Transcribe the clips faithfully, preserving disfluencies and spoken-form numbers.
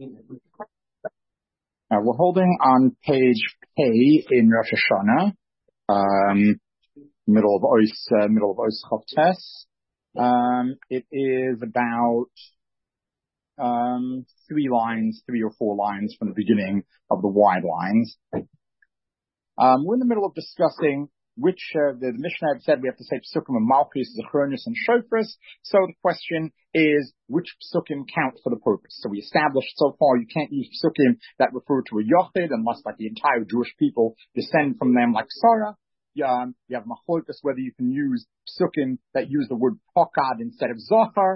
Uh, we're holding on page K in Rosh Hashanah, um, middle of Ois, uh, middle of Ois Chavtes. Um, it is about um, three lines, three or four lines from the beginning of the wide lines. Um, we're in the middle of discussing which uh, the, the Mishnah had said we have to say Psukim and Malchus, Zechronis, and Shofris. So the question is, which Psukim count for the purpose? So we established so far you can't use Psukim that refer to a Yochid unless like the entire Jewish people descend from them like Sarah. Um, you have Machlokes whether you can use Psukim that use the word Pokad instead of Zohar.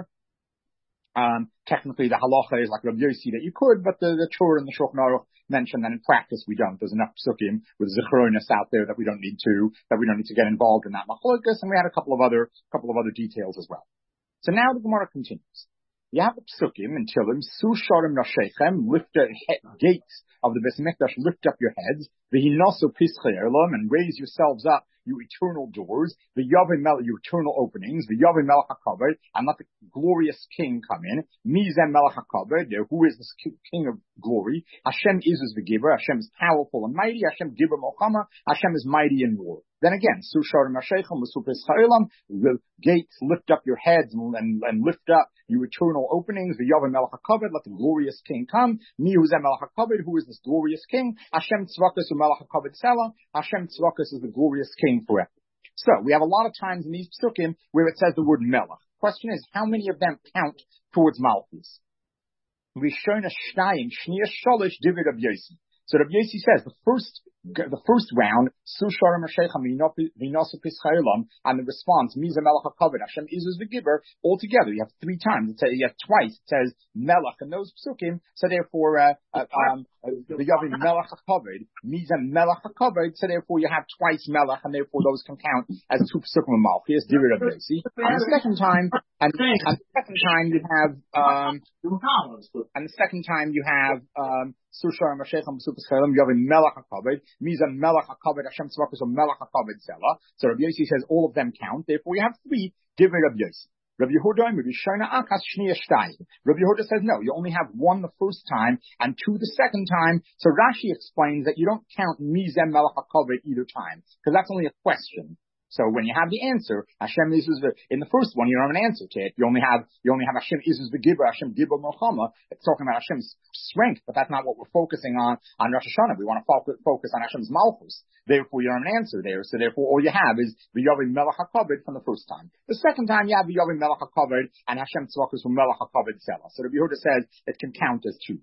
Um, technically the halacha is like Rabbi Yossi that you could, but the, the Torah and the Shulchan Aruch mention that in practice we don't. There's enough psukim with Zechronis out there that we don't need to, that we don't need to get involved in that machlokes, and we had a couple of other, couple of other details as well. So now the Gemara continues. You have the psukim and Tilim, Su Sharim Nashechem, lift the he- gates of the Beis Mikdash, lift up your heads, V'hinasu Pischei Elam, and raise yourselves up, you eternal doors, the Yavim Melech, you eternal openings, the Yavim Melech HaKavod, and let the glorious King come in. Mizem Melech HaKavod, who is this King of glory? Hashem is the giver. Hashem is powerful and mighty. Hashem giver Mochama. Hashem is mighty in war. Then again, Su Sharim Nashechem, L'su Pischei Elam, the gates lift up your heads and, and, and lift up you eternal openings, the Yavim Melech HaKavod, let the glorious King come. Mi Huzem Melech HaKavod, who is this glorious King? Hashem Tzvakas Melech HaKavod Sela. Hashem Tzvakas is the glorious King forever. So we have a lot of times in these psukim where it says the word Melech. Question is, how many of them count towards Malchus? Rishona Shnayim Shniya Sholish Divid Rabbi Yossi. So Rabbi Yossi says the first the first round, Su Sharim Nashechem V'hinasu Pischei Elam, and the response, Mizem Melech HaKavod, Hashem is the giver, altogether you have three times. It says, you have twice. It says Melech and those psukim. So therefore, uh, uh, um, the Yavim Melech HaKavod, Mizem Melech HaKavod. So therefore, you have twice Melech, and therefore those can count as two psukim of Malchus. Divid Rabbi Yossi. And the second time, and, and the second time you have, um, and the second time you have, um, Su Sharim Nashechem Pischei Elam, Yavim Melech HaKavod. Mizem Melech HaKavod, Hashem Tzvakas Melech HaKavod Sela. So Rabbi Yossi says all of them count. Therefore, we have three. Divrei Rabbi Yossi. Rabbi Yehuda, Rabbi Shona Akas Shniya Shtayim. Rabbi Yehuda says no, you only have one the first time and two the second time. So Rashi explains that you don't count Mizem Melech HaKavod either time because that's only a question. So when you have the answer, Hashem is the, in the first one, you don't have an answer to it. You only have, you only have Hashem is the giver, Hashem giver Mochama. It's talking about Hashem's strength, but that's not what we're focusing on, on Rosh Hashanah. We want to focus, focus on Hashem's Malchus. Therefore, you don't have an answer there. So therefore, all you have is the Yavim Melech HaKavod from the first time. The second time, you have the Yavim Melech HaKavod and Hashem Tzvakas from Melech HaKavod Sela. So Rabbi Yehuda says it can count as two.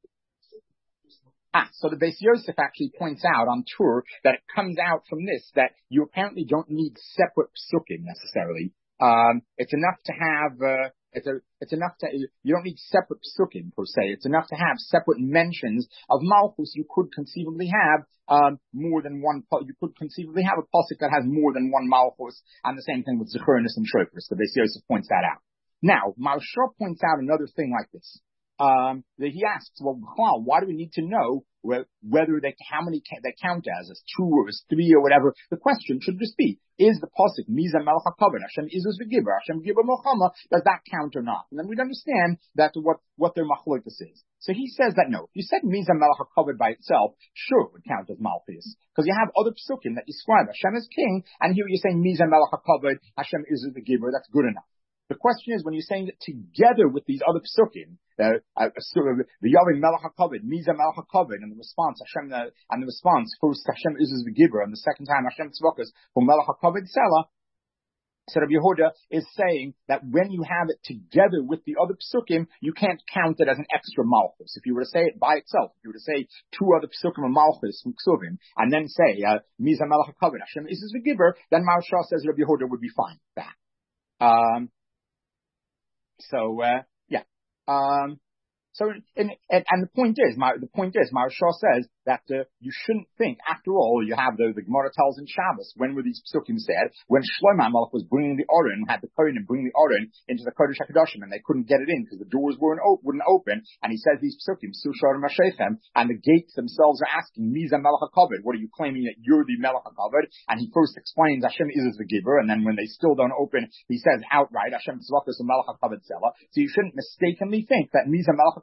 Ah, so the Beis Yosef actually points out on tour that it comes out from this that you apparently don't need separate psukim necessarily. Um, it's enough to have, uh, it's a, it's enough to, you don't need separate psukim per se. It's enough to have separate mentions of Malchus. You could conceivably have, um, more than one, you could conceivably have a pasuk that has more than one Malchus, and the same thing with Zechronis and Shofris. The Beis Yosef points that out. Now, Maharsha points out another thing like this. Um, that he asks, well, why do we need to know whether they, how many they count as, as two or as three or whatever? The question should just be, is the pasuk, Mizem Melech HaKavod, Hashem is the giver, Hashem giver Mochama, does that count or not? And then we'd understand that what, what their machlokes is. So he says that no, if you said Mizem Melech HaKavod by itself, sure, it would count as Malchus. Because you have other psukim that describe Hashem as king, and here you're saying Mizem Melech HaKavod, Hashem is the giver, that's good enough. The question is when you're saying that together with these other psukim, uh, uh, the Yavim Melech HaKavod, Mizem Melech HaKavod, and the response Hashem, uh, and the response first Hashem is the giver, and the second time Hashem Tzvakas for Melech HaKavod Sela. So Rabbi Yehuda is saying that when you have it together with the other psukim, you can't count it as an extra Malchus. If you were to say it by itself, if you were to say two other psukim of Malchus from Ksuvim, and then say uh, Mizem Melech HaKavod, Hashem is the giver, then Maharsha says Rabbi Yehuda would be fine with that. Um, So, uh, yeah. Um, so, and, and, and the point is, my, the point is, Maharsha says that, uh, you shouldn't think, after all, you have the, the Gemara tells in Shabbos, when were these psukim said? When Shlomo HaMelech was bringing the Aron, had the Kohen bring the Aron into the Kodesh HaKadoshim, and they couldn't get it in because the doors weren't op- wouldn't open, and he says these psukim, Su Sharim Nashechem, and the gates themselves are asking, Mizem Melech HaKavod, what are you claiming that you're the Melech HaKavod? And he first explains Hashem is the giver, and then when they still don't open, he says outright, Hashem Tzvakas Melech HaKavod Sela. So you shouldn't mistakenly think that Mizem Melech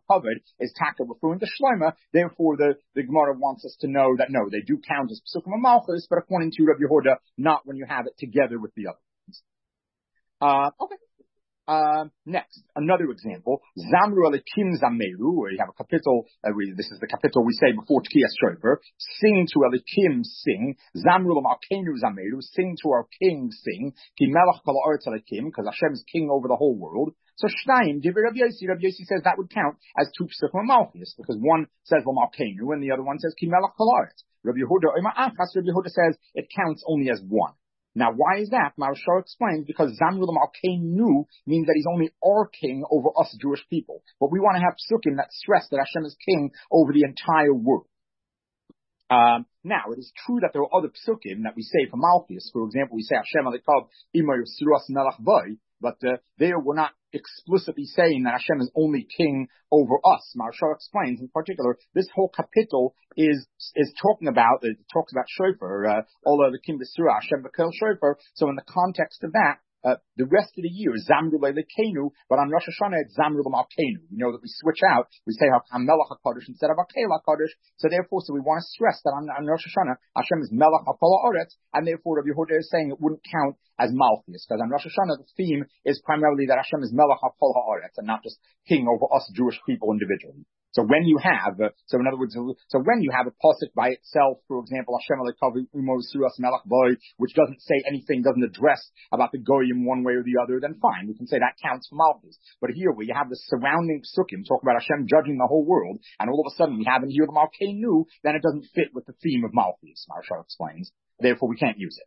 covered is taka referring to Shlomo. Therefore, the, the Gemara wants us to know that no, they do count as Pesukim of Malchus, but according to Rabbi Yehuda, not when you have it together with the other ones. Uh, okay. Uh, next, another example, Zamru Elikim Zameru, where you have a capital, uh, we, this is the capital we say before Tkiyas Shofar, sing to Elikim, sing, Zamru L'Malkeinu Zameru, sing to our king, sing, Ki Melech Kol Ha'aretz Elikim, because Hashem is king over the whole world. So Shnayim, Divrei Rabbi Yossi, Rabbi Yossi says that would count as two Pesukim Malchus, because one says L'Malkeinu and the other one says Ki Melech Kol Ha'aretz. Rabbi Yehuda, Oima Achas, Rabbi Yehuda says it counts only as one. Now, why is that? Maharsha explains, because Zamru L'Malkeinu means that he's only our king over us Jewish people. But we want to have psukim that stress that Hashem is king over the entire world. Um, now, it is true that there are other psukim that we say for Malchus. For example, we say Hashem Alekav Imar Yisruas Melach Boy, but uh, there we're not explicitly saying that Hashem is only king over us. Maharsha explains, in particular, this whole capital is is talking about, it talks about Shofar, Ola Elikim B'Surah, Hashem V'Kel Shofar. So in the context of that, Uh, the rest of the year is Zamru Le'Lekenu, but on Rosh Hashanah it's Zamru L'Malkeinu. We know that we switch out. We say HaMelech HaKadosh instead of HaKel HaKadosh. So therefore, so we want to stress that on, on Rosh Hashanah, Hashem is Melech HaKol Ha'aretz, and therefore Rabbi Yehuda is saying it wouldn't count as Malchus, because on Rosh Hashanah the theme is primarily that Hashem is Melech HaKol Ha'aretz, and not just king over us Jewish people individually. So when you have, uh, so in other words, so when you have a pasuk by itself, for example, Hashem Alekav Imor Suras Melach Boy, which doesn't say anything, doesn't address about the goyim one way or the other, then fine, we can say that counts for Malchus. But here, where you have the surrounding psukim talk about Hashem judging the whole world, and all of a sudden we have in here the Malkeinu, then it doesn't fit with the theme of Malchus. Maharsha explains. Therefore, we can't use it.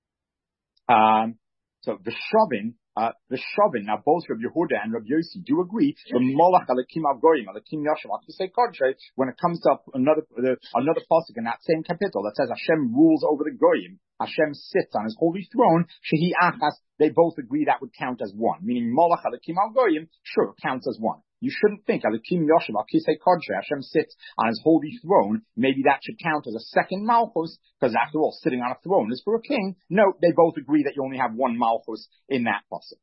Um, so the Shovin. Uh, the Shovin, now both Rabbi Yehuda and Rabbi Yossi do agree, the Molach Elikim Avgoyim, Elikim Yashem, when it comes to another, the, another pasuk in that same capital that says Hashem rules over the Goyim, Hashem sits on his holy throne, Shehi Achas, they both agree that would count as one, meaning Molach Elikim Avgoyim, sure, counts as one. You shouldn't think Elikim Yoshem, Akisei Kodshe, Hashem sits on his holy throne, maybe that should count as a second Malchus, because after all, sitting on a throne is for a king. No, they both agree that you only have one Malchus in that pasuk.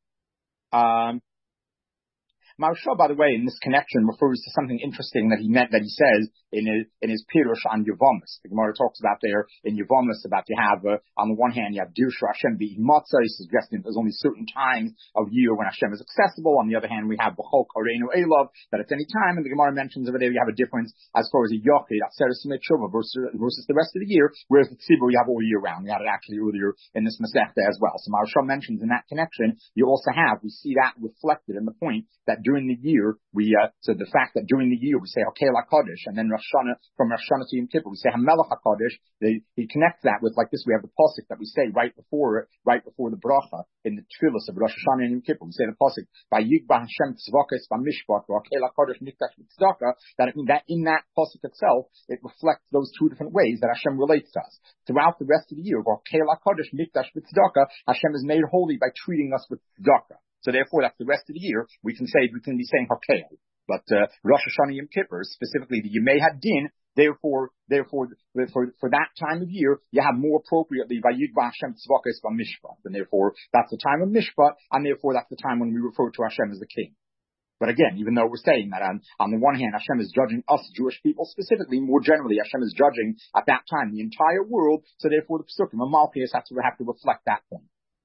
Um, Maharsha, by the way, in this connection refers to something interesting that he meant, that he says in his, in his Pirush on Yevamis. The Gemara talks about there in Yevamis about you have, uh, on the one hand, you have Dirshu Hashem Be'im Matzah, suggesting there's only certain times of year when Hashem is accessible. On the other hand, we have B'chol Koreinu Elov, that it's any time, and the Gemara mentions over there you have a difference as far as a Yochid, Atzeres Mitzvah versus, versus the rest of the year, whereas the Tzibur you have all year round. We had it actually earlier in this Masechta as well. So Maharsha mentions in that connection, you also have, we see that reflected in the point that during the year, we, uh, so the fact that during the year we say Hakel HaKadosh, and then Rosh Hashanah, from Rosh Hashanah to Yom Kippur, we say HaMelech HaKadosh, they, he connects that with, like this, we have the pasuk that we say right before, right before the bracha, in the tefillos of Rosh Hashanah and Yom Kippur, we say the pasuk, by Yigba Hashem Tzvakes, by Mishpat, or Hakel HaKadosh, Mikdash Mitzedakah, that it means that in that pasuk itself, it reflects those two different ways that Hashem relates to us. Throughout the rest of the year, Hakel HaKadosh, Mikdash Mitzedakah, Hashem is made holy by treating us with tzedakah. So therefore, that's the rest of the year. We can say, we can be saying Hakel. But, uh, Rosh Hashanah Yom Kippur, specifically the Yemei Hadin, therefore, therefore, for, for that time of year, you have more appropriately, Vayigba Hashem Tzvakes Mishpat. And therefore, that's the time of Mishpat, and therefore that's the time when we refer to Hashem as the king. But again, even though we're saying that on, on the one hand, Hashem is judging us Jewish people specifically, more generally, Hashem is judging at that time the entire world, so therefore the Pesukim of Malchus have to, have to reflect that point.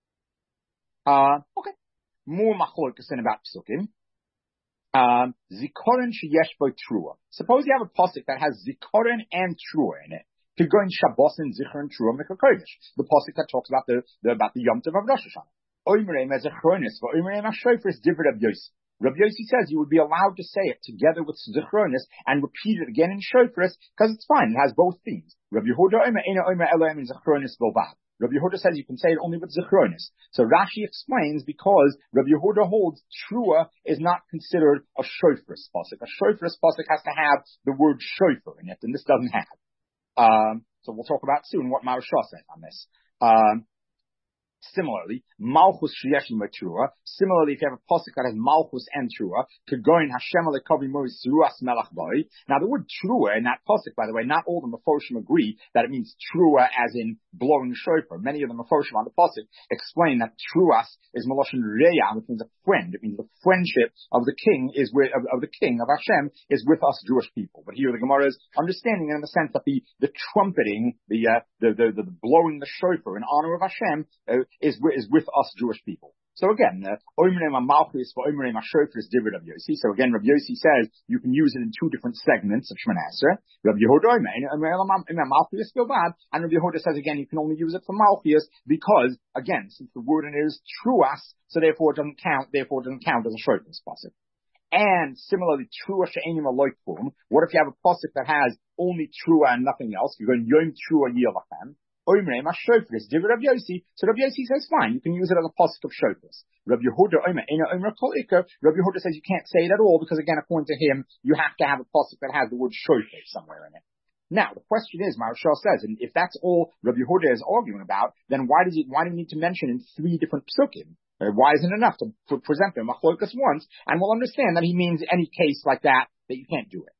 Uh, okay. More machlokas in about psukim. Um, zikoron sheyesh bo trua. Suppose you have a pasuk that has zikoron and trua in it. To go in Shabbos and zikoron trua mekakodesh. The pasuk that talks about the, the about the Yom Tov of Rosh Hashanah. Oimerem as a chronis, but oimerem as shofris divrei Rabbi Yossi. Rabbi Yossi says you would be allowed to say it together with zichronis and repeat it again in shofris because it's fine. It has both themes. Rabbi Yehuda oimer ena oimer eloim in zichronis bilvad. Rabbi Yehuda says you can say it only with zichronis. So Rashi explains because Rabbi Yehuda holds trua is not considered a shofris pasuk. A shofris pasuk has to have the word shofar in it, and this doesn't have. Um, so we'll talk about soon what Maharsha says on this. Um, Similarly, Malchus Sheyeshim Trua. Similarly, if you have a pasuk that has Malchus and Trua, Kegoin Hashem Alekavi Mois Ruas Melach Boy. Now, the word Trua in that pasuk, by the way, not all the Mefoshim agree that it means Trua as in blowing shofar. Many of the Mefoshim on the pasuk explain that Truas is Maloshin Reya, which means a friend. It means the friendship of the king is with of, of the king of Hashem is with us Jewish people. But here the Gemara is understanding in the sense that the the trumpeting, the uh, the, the the blowing the shofar in honor of Hashem uh, is is with us Jewish people. So again, Oimrei Malchus for Oimrei Shofar is different Rabbi Yossi. So again, Rabbi Yossi says you can use it in two different segments of Shemana Esrei. Rabbi Yehuda Malchus feel bad, and Rabbi Yehuda says again you can only use it for Malchus because again, since the word in it is truas, so therefore it doesn't count. Therefore, it doesn't count as a shofar pasuk. And similarly, trua she'enim aloikum. What if you have a pasuk that has only trua and nothing else? You're going yom trua yilachem. Oimrei ma shofar is different Rabbi Yossi. So Rabbi Yossi says fine, you can use it as a pasuk of shofars. Rabbi Yehuda Omer ena Omer kol ikar. Rabbi Yehuda says you can't say it at all because again, according to him, you have to have a pasuk that has the word shofar somewhere in it. Now, the question is, Maharshal says, and if that's all Rabbi Yehuda is arguing about, then why does he, why do you need to mention in three different psukim? Uh, why isn't it enough to p- present them machlokas once, and we'll understand that he means any case like that, that you can't do it.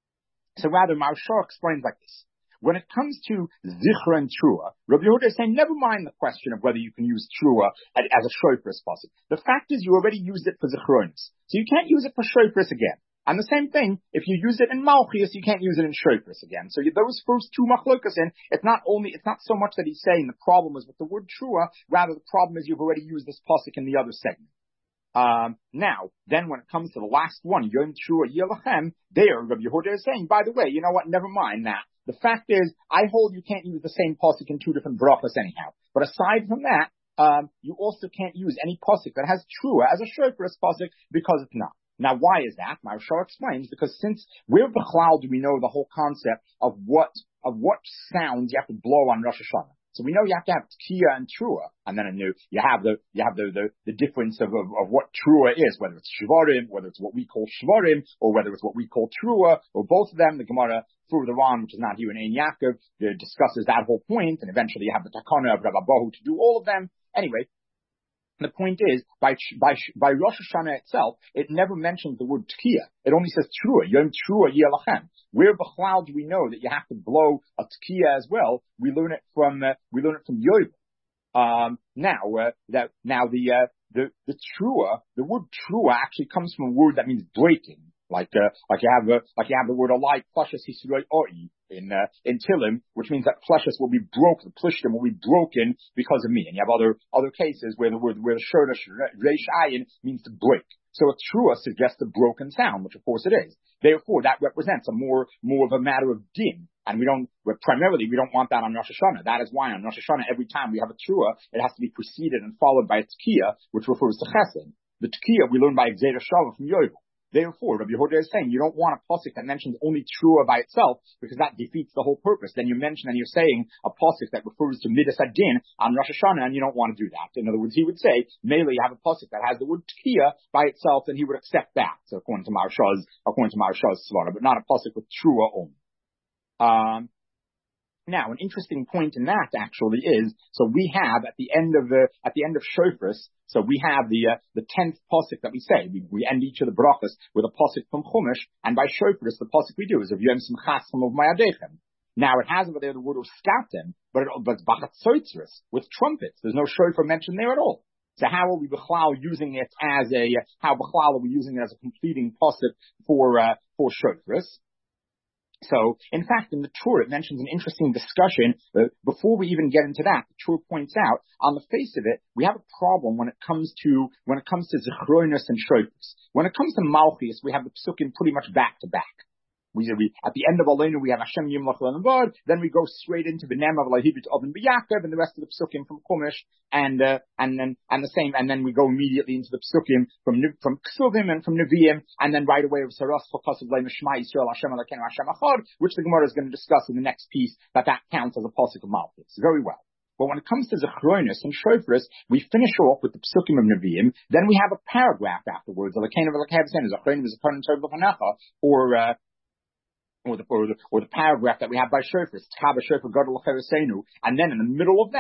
So rather, Maharshal explains like this. When it comes to Zichra and Trua, Rabbi Yehuda is saying, never mind the question of whether you can use Trua as, as a shofar pasuk. The fact is you already used it for Zichronis. So you can't use it for shofars again. And the same thing, if you use it in Malchus, you can't use it in shofars again. So you, those first two machlokas in, it's not only, it's not so much that he's saying the problem is with the word Trua, rather the problem is you've already used this pasuk in the other segment. Um, now, then when it comes to the last one, Yom Trua Yilachem, there, Rabbi Yehuda is saying, by the way, you know what, never mind that. The fact is, I hold you can't use the same pasuk in two different brachas anyhow. But aside from that, um, you also can't use any pasuk that has Trua as a shofar pasuk because it's not. Now, why is that? Maharshal explains, because since where b'chlal do we know the whole concept of what, of what sounds you have to blow on Rosh Hashanah? So we know you have to have Tkiya and Trua, and then you, you have the, you have the, the, the difference of, of, of what Trua is, whether it's Shvarim, whether it's what we call Shvarim, or whether it's what we call Trua, or both of them. The Gemara further on, which is not here in Ein Yaakov, discusses that whole point, and eventually you have the Takana of Rabbi Bahu to do all of them. Anyway, the point is, by, by, by Rosh Hashanah itself, it never mentions the word Tkiya. It only says Trua, Yom Trua Yelachem. Where b'chlal do we know that you have to blow a Tkiya as well? We learn it from, uh, we learn it from Yovel. Um, now, uh, that, now the, uh, the, the Trua, the word Trua actually comes from a word that means breaking. Like, uh, like you have, uh, like you have the word alike, Plashas Yisroi Oi, in, uh, in Tilim, which means that Plashas will be broken, the Plishtim will be broken because of me. And you have other, other cases where the word, where the Shodash Reish Ayin means to break. So a Trua suggests a broken sound, which of course it is. Therefore, that represents a more, more of a matter of din. And we don't, primarily, we don't want that on Rosh Hashanah. That is why on Rosh Hashanah, every time we have a Trua, it has to be preceded and followed by a Tkiya, which refers to Chesed. The Tkiya we learn by Gzeira Shalom from Yovel. Therefore, Rabbi Yehuda is saying you don't want a pasuk that mentions only Trua by itself because that defeats the whole purpose. Then you mention and you're saying a pasuk that refers to Midas Adin on Rosh Hashanah, and you don't want to do that. In other words, he would say, mainly you have a pasuk that has the word Tkiya by itself, and he would accept that. So according to Maharshal's, according to Maharshal's Svara, but not a pasuk with Trua only. Um, Now, an interesting point in that actually is, so we have at the end of the, at the end of Shofars, so we have the, uh, the tenth pasuk that we say. We, we end each of the brachas with a pasuk from Chumash, and by Shofars, the pasuk we do is of Yom Simchas of Mayadechem. Now, it has over there the word of Skatem, but it, but it's Bachatzoitzris, with trumpets. There's no Shofar mentioned there at all. So how are we B'chlal using it as a, how B'chlal are we using it as a completing pasuk for, uh, for Shofars? So, in fact, in the Torah, it mentions an interesting discussion. Uh, before we even get into that, the Torah points out, on the face of it, we have a problem when it comes to, when it comes to Zichronos and Shofars. When it comes to Malchus, we have the Psukim pretty much back to back. We, we, at the end of Aleinu, we have Hashem Yimlach Le'Navad, then we go straight into B'nem of Lahibit Oven B'Yakov, and the rest of the Psukim from Chumash, and, uh, and then, and the same, and then we go immediately into the Psukim from, from Ksuvim and from Nevi'im, and then right away with Saras Chokasav Le'Im Shema Yisrael Hashem Elokeinu Hashem Echad, which the Gemara is going to discuss in the next piece, that that counts as a pasuk of Malchus. Very well. But when it comes to Zichronos and Shofars, we finish off with the Psukim of Nevi'im, then we have a paragraph afterwards, Elokeinu V'Elokeinu Zichronim V'Zichronim Tov V'Chanecha, or, uh, Or the, or the, or the paragraph that we have by Shofars, and then in the middle of that,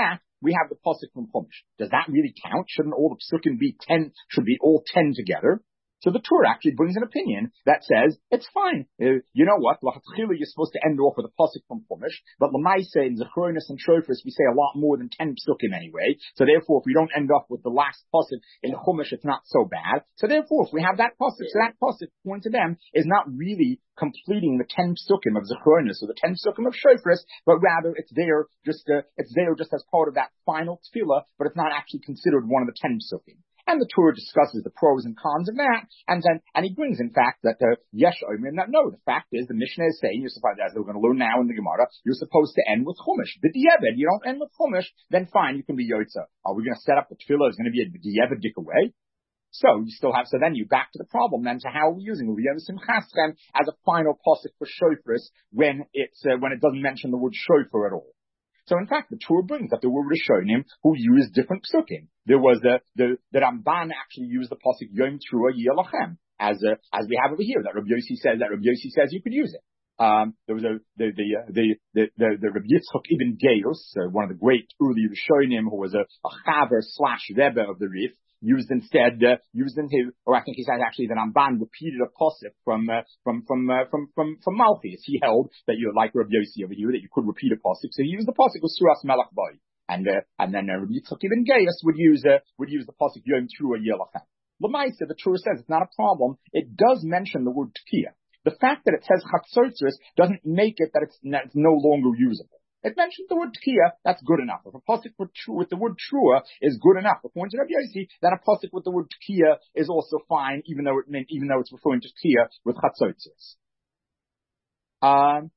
we have the pasuk from Chumash. Does that really count? Shouldn't all the psukim be ten, should be all ten together? So the Torah actually brings an opinion that says, it's fine. Uh, you know what? L'chatchila, you're supposed to end off with a pasuk from Chumash, but l'maise in Zechronis and Shofris, we say a lot more than ten psukim anyway. So therefore, if we don't end up with the last pasuk in Chumash, it's not so bad. So therefore, if we have that pasuk, so that pasuk, according to them, is not really completing the ten psukim of Zechronis or the ten psukim of Shofris, but rather it's there just, uh, it's there just as part of that final tefillah, but it's not actually considered one of the ten psukim. And the Torah discusses the pros and cons of that, and then, and he brings, in fact, that the Yesh Omer, that no, the fact is, the Mishnah is saying, you're supposed, as we're going to learn now in the Gemara, you're supposed to end with Chumash. The B'diavad, you don't end with Chumash, then fine, you can be Yotza. Are we going to set up the Tefillah is going to be a B'diavad dik away? So you still have, so then you back to the problem then to how we're using Liyam Simchaschem as a final pasuk for Shofris when it's, uh, when it doesn't mention the word Shofar at all. So in fact, the Torah brings that there were Rishonim who used different psukim. There was the, the, the Ramban actually used the pasuk Yom Trua Yelachem, as, uh, as we have over here, that Rabbi Yossi says, that Rabbi Yossi says you could use it. Um, there was a, the, the, uh, the, the, the, the Rabbi Yitzchok Ibn Geios, uh, one of the great early Rishonim who was a, a Chaver slash Rebbe of the Rif, used instead, uh, used in his, or I think he says actually that Ramban repeated a pasuk from, uh, from, from, uh, from, from, from Malchus. He held that you, like Rabbi Yossi over here, that you could repeat a pasuk. So he used the pasuk with Suras Melach Boy. And, uh, and then, uh, Rabbi Yitzchak Ibn Geios would use, uh, would use the pasuk Yom Trua Yelachem. L'maisa, the Torah says it's not a problem. It does mention the word Tekiah. The fact that it says Chatzotzus doesn't make it that it's, that it's no longer usable. It mentions the word Tekiah, that's good enough. If a pasuk with, with the word Trua is good enough, according to Rabbi Yossi, then a pasuk with the word Tekiah is also fine, even though it meant, even though it's referring to Tekiah with Chatzotzus. Um,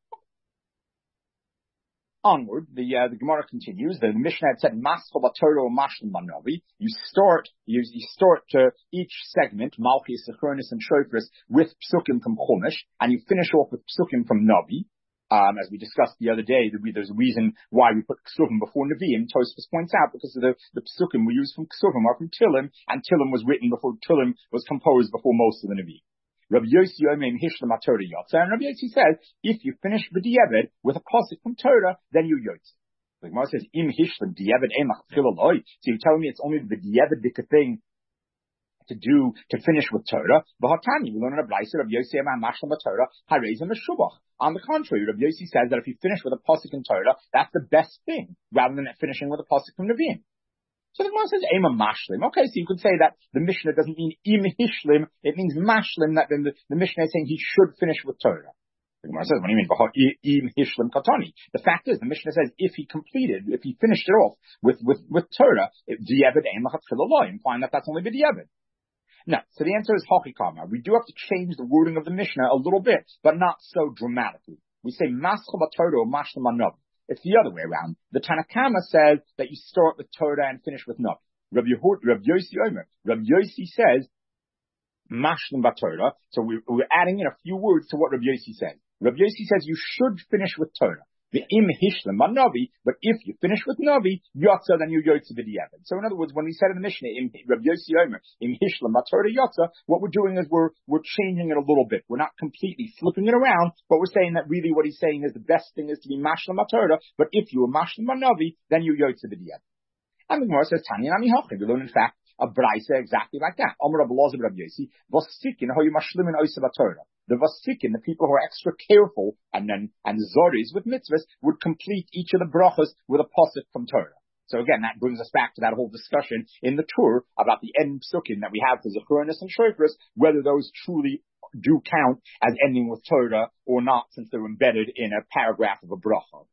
onward, the, uh, the Gemara continues. The, the Mishnah had said, Maschal B'Torah or Mashlim B'Navi. You start, you, you start uh, each segment, Malchus, Zechronis, and Shofris, with psukim from Chumash, and you finish off with psukim from Navi. Um, as we discussed the other day, there's a reason why we put Ksuvim before Nevi'im. Tosfos points out because of the, the Psukim we use from Ksuvim are from Tilim, and Tilim was written before Tilim was composed before most of the Nevi'im. Rabbi Yossi Omeim Hishlam HaTorah Yotza, and Rabbi Yossi says, if you finish B'diavad with a pasuk from Torah, then you Yotza. The Gemara says, Im Hishlam Diavad Ein Lachtil Eloi. So you're telling me it's only the B'diavad thing to do, to finish with Torah. V'hatani, we learn in a Brisa, Rabbi Yossi Omeim Mashlam HaTorah, Harezim Meshubach. On the contrary, Rabbi Yossi says that if you finish with a pasuk in Torah, that's the best thing, rather than finishing with a pasuk from Nevi'im. So the Gemara says, Ema Mashlim. Okay, so you could say that the Mishnah doesn't mean Im Hishlim, it means Mashlim, that then the, the Mishnah is saying he should finish with Torah. The Gemara says, what do you mean? Im Hishlim Katani. The fact is, the Mishnah says, if he completed, if he finished it off with, with, with Torah, Diavad Ein Lachatchil Eloi, implying that that's only B'diavad. No, so the answer is Hachikama. We do have to change the wording of the Mishnah a little bit, but not so dramatically. We say Maschal B'Torah or Mashlim B'Navi. It's the other way around. The Tanakama says that you start with Torah and finish with Navi. Rabbi Yossi Omer. Rabbi Yossi says Mashlim B'Torah. So we're, we're adding in a few words to what Rabbi Yossi says. Rabbi Yossi says you should finish with Torah. The im hishlim Navi, but if you finish with Navi, yotza, then you yotza b'diavad. So in other words, when we said in the Mishnah, im Rabbi Yossi Omer, im hishlim Torah yotza, what we're doing is we're we're changing it a little bit. We're not completely flipping it around, but we're saying that really what he's saying is the best thing is to be mashlim Torah, but if you are mashlim Navi, then you yotza b'diavad. And the Gemara says, Tanya Nami Hachim. We learn in fact a brisa exactly like that. Amar Rabbi Elazar Rabbi Yossi, vasikin how you mashlimin oisa Torah. The vasikin, the people who are extra careful, and then and zoris with mitzvahs would complete each of the brachas with a pasuk from Torah. So again, that brings us back to that whole discussion in the Torah about the end psukim that we have for Zechronis and Shofris, whether those truly do count as ending with Torah or not, since they're embedded in a paragraph of a bracha.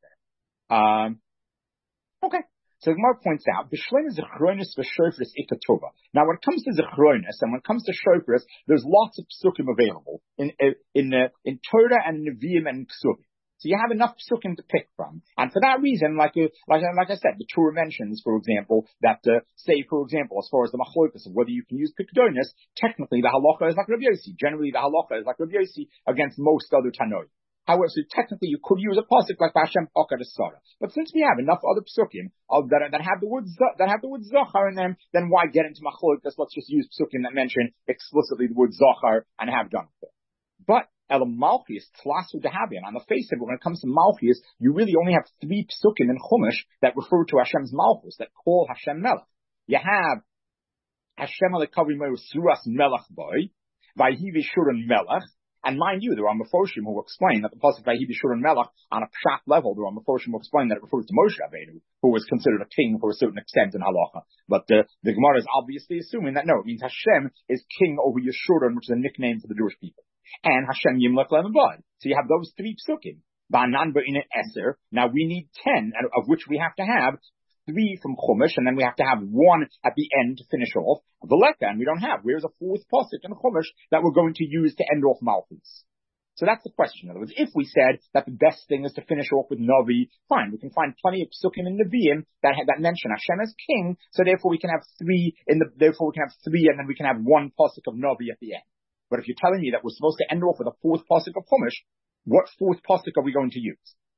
Um, okay. So the Gemara points out, Zechronis v'Shofris ikatova. Now, when it comes to Zechronis and when it comes to Shofris, there's lots of psukim available in in uh, in Torah and Nevi'im and Ksuvim. So you have enough psukim to pick from, and for that reason, like uh, like like I said, the Torah mentions, for example, that uh, say, for example, as far as the machlokas of whether you can use pikdonis, technically the halacha is like Rabbi Yossi. Generally, the halacha is like Rabbi Yossi against most other tanoi. However, so technically you could use a pasuk like Hashem Pakad Asara. But since we have enough other psukim of that that have the word that have the word zachar in them, then why get into machlokas? Let's just use psukim that mention explicitly the word zachar and have done with it. But Elam Malchus, Tlasu Dehabian. On the face of it, when it comes to Malchus, you really only have three psukim in Chumash that refer to Hashem's Malchus, that call Hashem Melech. You have Hashem Alekavi Meir Suras Melech Boy, Vayhi Vishuran Melech. And mind you, there are Mefoshim who explain that the pasuk Vayhi Vishuran Melech on a pshat level, there are Mefoshim who explain that it refers to Moshe Rabbeinu, who was considered a king for a certain extent in halacha. But the, the Gemara is obviously assuming that no, it means Hashem is king over Yeshurun, which is a nickname for the Jewish people. And Hashem Yimlech Lem Bad. So you have those three psukim. Ba'nan Ba'ina Eser. Now we need ten, of which we have to have three from Chumash, and then we have to have one at the end to finish off the Leka, and we don't have. Where's a fourth pasuk in Chumash that we're going to use to end off Malchus? So that's the question. In other words, if we said that the best thing is to finish off with Navi, fine, we can find plenty of psukim in Nevi'im that that mention Hashem as king, so therefore we can have three in the, therefore we can have three, and then we can have one pasuk of Navi at the end. But if you're telling me that we're supposed to end off with a fourth pasuk of Chumash, what fourth pasuk are we going to use?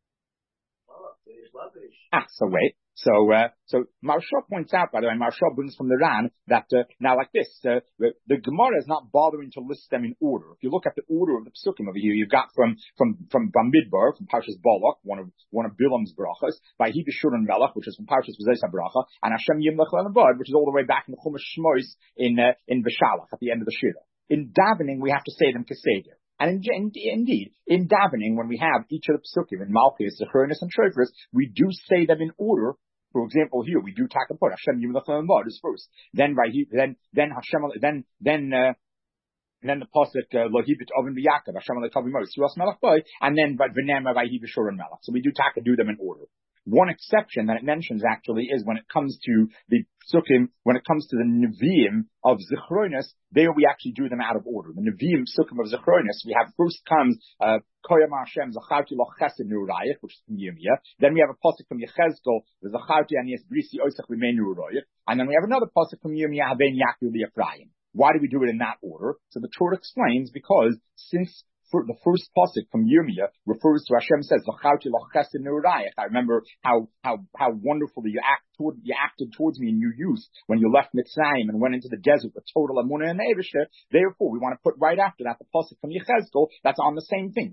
Ah, so wait. So, uh, so Maharsha points out, by the way, Maharsha brings from the Ran that, uh, now like this, uh, the, the Gemara is not bothering to list them in order. If you look at the order of the psukim over here, you've got from, from, from Bamidbar, from Parshas Balak, one of, one of Bilam's brachas, by Hi B'Shuran Melech, which is from Parshas V'Zayis HaBracha, and Hashem Yimlech Le'Navad, which is all the way back in the Chumash Shmois in, uh, in Veshalach, at the end of the Shira. In davening, we have to say them Keseder. And in, in, indeed, in davening, when we have each of the psukim in Malchus, Zechronis, and Shofars, we do say them in order. For example, here we do Takapot Hashem Yimlech Le'Navad is first. Then by then then Hashem then then uh, then the pasuk Lohibit Oven B'Yakov Hashem Alekavi Meir Suras Melech Boy, and then by V'nema by Hishuran Melech. So we do Taka do them in order. One exception that it mentions actually is when it comes to the psukim, when it comes to the Nevi'im of Zechronis, there we actually do them out of order. The Nevi'im psukim of Zechronis, we have first comes, uh, Koyam Hashem Zacharti Lo Chesed Nurayich, which is from Yirmiyah. Then we have a pasuk from Yechezkel, Zacharti Anias Brisi Oisach V'mei Nurayich. And then we have another pasuk from Yirmiyah, Havein Yaku L'Ephraim. Why do we do it in that order? So the Torah explains, because since the first pasuk from Yirmiyah refers to Hashem says, I remember how, how, how wonderfully you act toward, you acted towards me in your youth when you left Mitzrayim and went into the desert with total Amunah and Eivishter. Therefore, we want to put right after that the pasuk from Yechezkel that's on the same thing.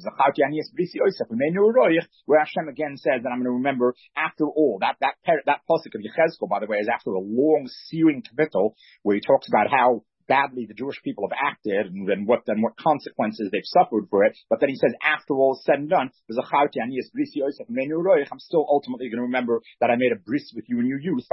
Where Hashem again says that I'm going to remember after all. That, that, that pasuk of Yechezkel, by the way, is after a long searing kapitel where he talks about how badly the Jewish people have acted and then what then what consequences they've suffered for it. But then he says, after all is said and done, I'm still ultimately going to remember that I made a bris with you in your youth.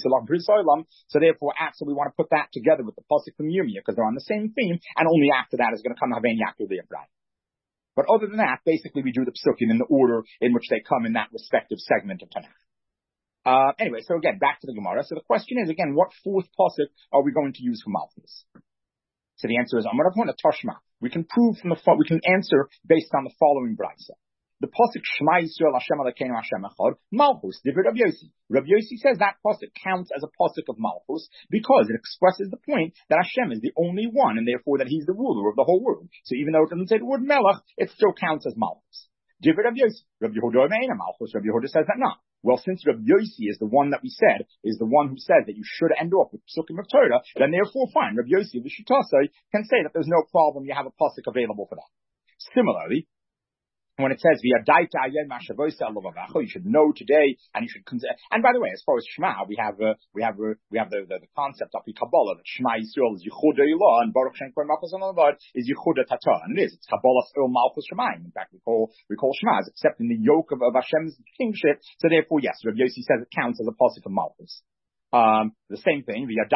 So therefore, after we want to put that together with the pasuk from Yirmiyah, because they're on the same theme, and only after that is going to come Havein Yaakov L'Ephraim. But other than that, basically we do the psukim in the order in which they come in that respective segment of Tanakh. Uh, anyway, so again, back to the Gemara. So the question is, again, what fourth pasuk are we going to use for Malchus? So the answer is, I'm going to point a Toshma. We can prove from the, we can answer based on the following brayso. The pasuk Shema Yisrael Hashem Elokeinu Hashem Echad, Malchus, Divrei Rabbi Yossi. Rabbi Yossi says that pasuk counts as a pasuk of Malchus because it expresses the point that Hashem is the only one and therefore that he's the ruler of the whole world. So even though it doesn't say the word Melech, it still counts as Malchus. Divrei Rabbi Yossi. Rabbi Yehuda Meina Malchus. Rabbi Yehuda says that not. Well, since Rabbi Yossi is the one that we said, is the one who said that you should end off with Psukim of Torah, then therefore fine, Rabbi Yossi of the Shitasai can say that there's no problem, you have a pasuk available for that. Similarly, when it says, you should know today, and you should consider, and by the way, as far as Shema, we have, uh, we have, uh, we have the, the, the concept of the Kabbalah, that Shema Yisrael is Yehuda Ilah, and Baruch Shem Kol Malchus Amavad is Yehuda Tata, and it is, it's Kabbalah Il Malchus Shemaim. In fact, we call, we call Shema as accepting the yoke of, of Hashem's kingship, so therefore, yes, Rabbi Yossi says it counts as a pasuk of Malchus. Um, the same thing, you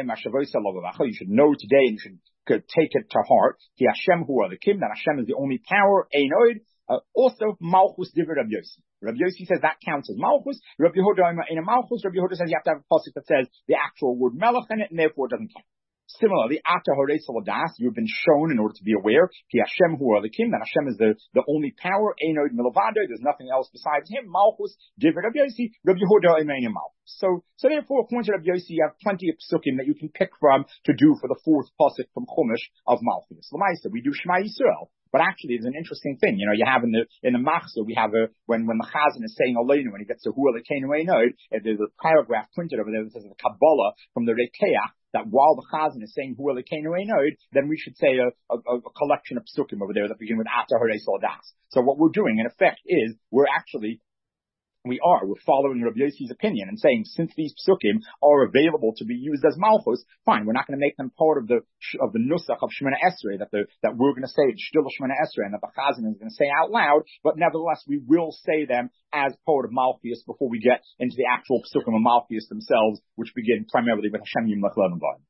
should know today, and you should take it to heart, Ki Hashem hu Elokim, that Hashem is the only power, Einoid. Uh, also, Malchus Divrei Rabbi Yossi. Rabbi Yossi says that counts as Malchus. Rabbi Yehuda in a Malchus. Rabbi Yehuda says you have to have a pasuk that says the actual word Melech in it, and therefore it doesn't count. Similarly, Ata Horei Saladas, you've been shown in order to be aware, Ki Hashem hu Elokim, that Hashem is the, the only power, Einoid Milavado, there's nothing else besides him, Malchus, Divrei Rabbi Yossi, Rabbi Yehuda in Malchus. So, so therefore, according to Rabbi Yossi, you have plenty of psukim that you can pick from to do for the fourth pasuk from Chumash of Malchus. L'maisa, we do Shema Yisrael. But actually, there's an interesting thing. You know, you have in the in the Machzor, we have a when when the Chazan is saying Aleinu, when he gets to Hu Elokeinu Einoid, there's a paragraph printed over there that says the Kabbalah from the Rekeach that while the Chazan is saying Hu Elokeinu Ein, then we should say a, a, a collection of psukim over there that begin with Ata Harei Soldas. So what we're doing, in effect, is we're actually We are. We're following Rabbi Yossi's opinion and saying, since these psukim are available to be used as malchus, fine. We're not going to make them part of the of the nusach of Shemona Esrei that the that we're going to say it's still Shemona Esrei and that the Chazan is going to say out loud. But nevertheless, we will say them as part of Malchus before we get into the actual psukim of Malchus themselves, which begin primarily with Hashem Yimlech Le'olam V'Olam.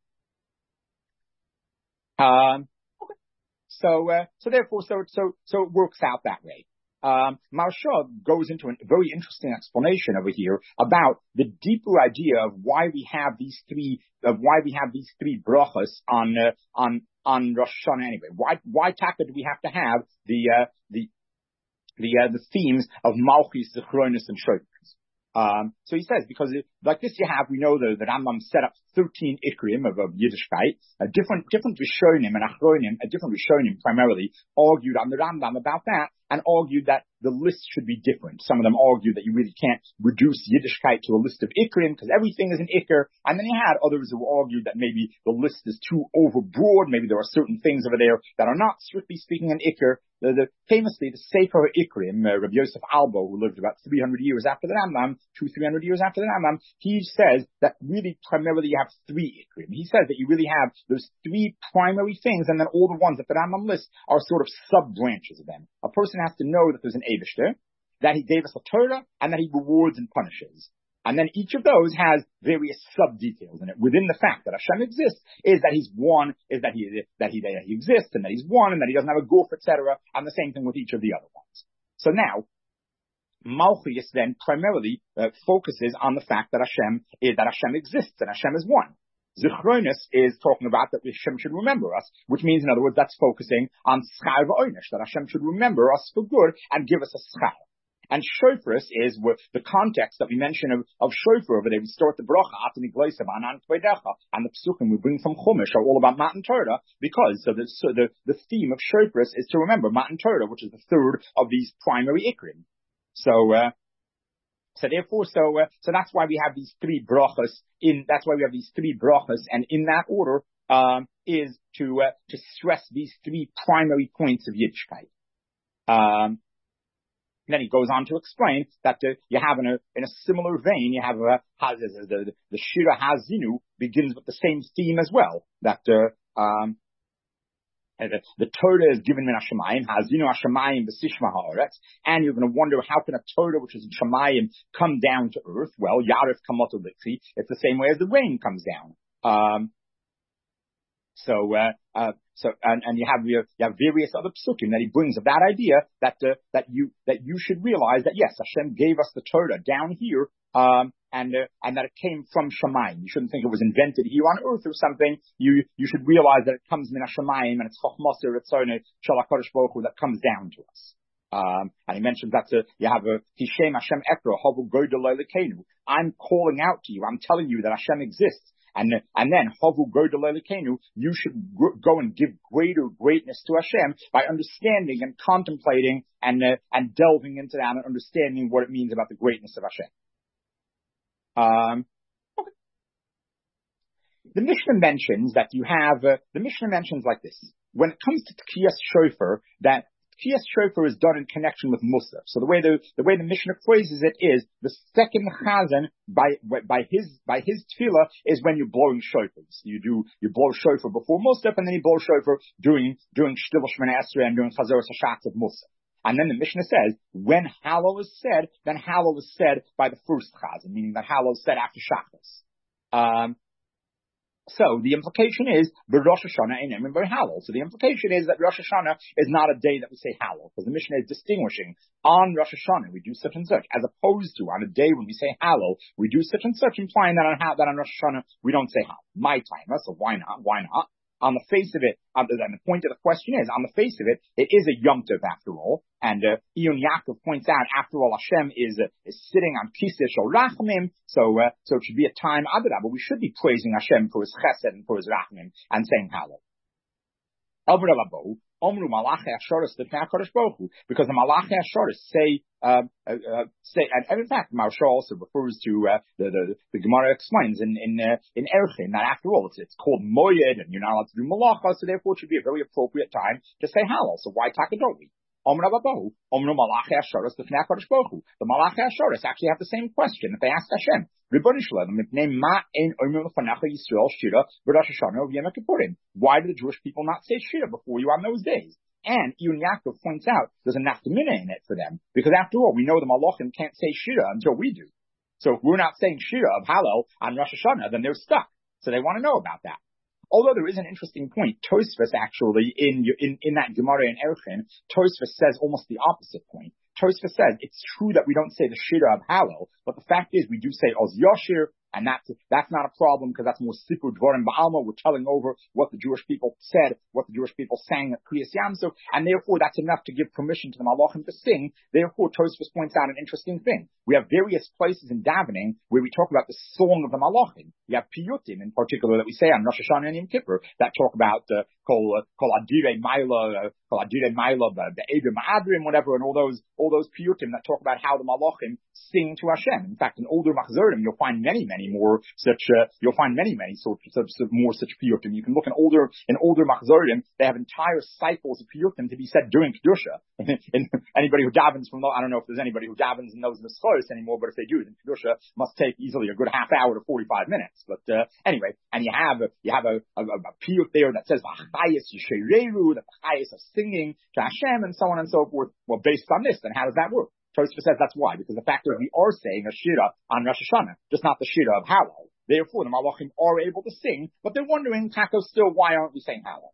Um. Okay. So uh, so therefore, so so so it works out that way. Um, Maharsha goes into a very interesting explanation over here about the deeper idea of why we have these three, of why we have these three brachas on, uh, on, on Rosh Hashanah anyway. Why, why taka do we have to have the, uh, the, the, uh, the themes of Malchus, Zichronis, and Shofars? Um, so he says, because it, like this you have, we know though that Rambam set up thirteen ikrim of, of Yiddishkeit, a different, different Rishonim and Achronim, a different Rishonim primarily argued on the Rambam about that and argued that the list should be different. Some of them argued that you really can't reduce Yiddishkeit to a list of ikrim because everything is an ikr. And then you had others who argued that maybe the list is too overbroad. Maybe there are certain things over there that are not strictly speaking an ikr. The, the, famously, the Sefer Ikrim, uh, Rabbi Yosef Albo, who lived about three hundred years after the Rambam, two, three hundred years after the Rambam, he says that really primarily you have three Ikrim. He says that you really have those three primary things, and then all the ones that the Rambam lists are sort of sub-branches of them. A person has to know that there's an Eibishter, that he gave us a Torah, and that he rewards and punishes. And then each of those has various sub-details in it. Within the fact that Hashem exists is that he's one, is that he, that he, that he exists, and that he's one, and that he doesn't have a goof, et cetera. And the same thing with each of the other ones. So now, Malchus then primarily uh, focuses on the fact that Hashem is, that Hashem exists, and Hashem is one. Zichronis is talking about that Hashem should remember us, which means, in other words, that's focusing on schar v'oinish, that Hashem should remember us for good and give us a schar. And shofris is the context that we mention of, of shofar over there. We start the bracha, Atani Gleisav, Anan Kvedecha, and the psukim we bring from Chumash are all about Matan Torah, because so the, so the, the theme of shofris is to remember Matan Torah, which is the third of these primary ikrim. So, uh, so therefore, so, uh, so that's why we have these three brachas in, that's why we have these three brachas, and in that order, um, is to, uh, to stress these three primary points of Yiddishkeit. Um, And then he goes on to explain that uh, you have in a in a similar vein, you have a, the, the, the Shira Hazinu begins with the same theme as well. That uh, um, the, the Torah is given in Hashemayim, Hazinu Hashemayim v'sishma haaretz, and you're going to wonder how can a Torah which is in Shemayim come down to earth? Well, Yarif Kamoto Litzi, it's the same way as the rain comes down. Um, So, uh, uh, so, and, and you have, you have various other psukim that he brings of that idea that, uh, that you, that you should realize that yes, Hashem gave us the Torah down here, um, and, uh, and that it came from Shemayim. You shouldn't think it was invented here on earth or something. You, you should realize that it comes min Hashemayim and it's Chochmos Ritzonah Shel HaKadosh Baruch Hu that comes down to us. Um, and he mentions that uh, you have a Hishem Hashem Ekra Havu Goydel Elokeinu. I'm calling out to you. I'm telling you that Hashem exists. And, and then, Havu Goydel Elokeinu, you should go and give greater greatness to Hashem by understanding and contemplating and, uh, and delving into that and understanding what it means about the greatness of Hashem. Um, okay. The Mishnah mentions that you have, uh, the Mishnah mentions like this. When it comes to Tkiyas Shofar, that Tkiyas Shofar is done in connection with Musaf. So the way the, the way the Mishnah phrases it is, the second Chazan, by, by his, by his tefillah, is when you're blowing shofars. You do, you blow shofar before Musaf, and then you blow shofar during, during Shtil Shemana Esrei and during Chazoros HaShatz of Musaf. And then the Mishnah says, when Hallel is said, then Hallel is said by the first Chazan, meaning that Hallel is said after Shachas. Um, So the implication is, Rosh Hashanah ain't even very Hallel. So the implication is that Rosh Hashanah is not a day that we say Hallel, because the Mishnah is distinguishing on Rosh Hashanah we do such and such, as opposed to on a day when we say Hallel we do such and such, implying that on that on Rosh Hashanah we don't say Hallel. My time, so why not? Why not? On the face of it, and the point of the question is, on the face of it, it is a Yom Tov after all. And uh, Iyun Yaakov points out, after all, Hashem is uh, is sitting on Kiseh Shel Rachamim, so uh, so it should be a time Adarabah, but we should be praising Hashem for His Chesed and for His Rachamim and saying Hallel. Omru Malachi Ashoris Lifnei HaKadosh Baruch Hu, because the Malachi Ashoris say, uh, uh, uh, say, and, and in fact, Maharsha also refers to, uh, the, the, the Gemara explains in, in, uh, in Erchin that after all, it's, it's called Moyed, and you're not allowed to do Malacha, so therefore it should be a very appropriate time to say Halal. So why Taka don't we? Omru Ababahu, Omru Malachi Ashoris Lifnei HaKadosh Baruch Hu. The Malachi Ashoris actually have the same question that they asked Hashem. Why do the Jewish people not say Shira before you on those days? And Iyun Yaakov points out there's a naftamina in it for them, because after all, we know the Malachim can't say Shira until we do. So if we're not saying Shira of Hallel on Rosh Hashanah, then they're stuck. So they want to know about that. Although there is an interesting point, Tosfos actually in in, in that Gemara in Erchin, Tosfos says almost the opposite point. Tosfos says it's true that we don't say the Shira of Hallel, but the fact is we do say Oz Yashir, and that's that's not a problem because that's more Sipur Dvarim Ba'alma. We're telling over what the Jewish people said, what the Jewish people sang at Kriyas Yamsuf, and therefore that's enough to give permission to the Malachim to sing. Therefore, Tosfos points out an interesting thing. We have various places in davening where we talk about the song of the Malachim. We have piyutim in particular that we say on Rosh Hashanah and Yom Kippur that talk about uh, Kol Kol Adire Maila, Kol Adire Maila, the Eber Ma'adrim, whatever, and all those all those piyutim that talk about how the Malachim sing to Hashem. In fact, in older Machzorim, you'll find many, many more such. Uh, you'll find many, many sorts of, of more such piyutim. You can look in older in older Machzorim; they have entire cycles of piyutim to be said during kedusha. And anybody who davens from, I don't know if there's anybody who davens in those Neschoros anymore, but if they do, then kedusha must take easily a good half hour to forty-five minutes. But uh, anyway, and you have a, you have a, a, a piyut there that says v'achayis yishereru, the v'achayis of singing to Hashem, and so on and so forth. Well, based on this, then how does that work? Tosfos says that's why, because the fact is we are saying a shira on Rosh Hashanah, just not the shira of Hallel. Therefore, the Malachim are able to sing, but they're wondering, Taco, still, why aren't we saying Hallel?